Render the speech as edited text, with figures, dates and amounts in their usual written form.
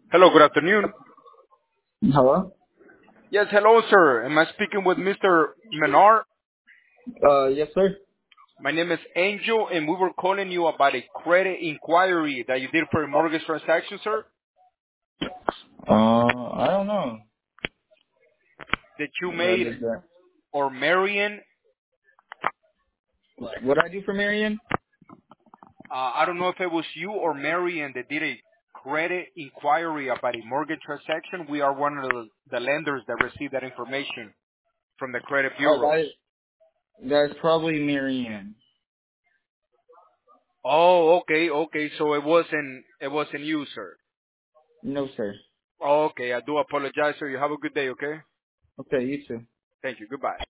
Hello, good afternoon. Hello? Yes, hello, sir. Am I speaking with Mr. Menard? Yes, sir. My name is Angel, and we were calling you about a credit inquiry that you did for a mortgage transaction, sir, I don't know. that you What made, is that? or Marion. What I do for Marion? I don't know if it was you or Marion that did a credit inquiry about a mortgage transaction. We are one of the lenders that receive that information from the credit Oh, bureaus. that's probably Marianne. Oh, okay, okay. So it wasn't you, sir. No, sir. Oh, okay, I do apologize, sir. You have a good day, okay? Okay, you too. Thank you. Goodbye.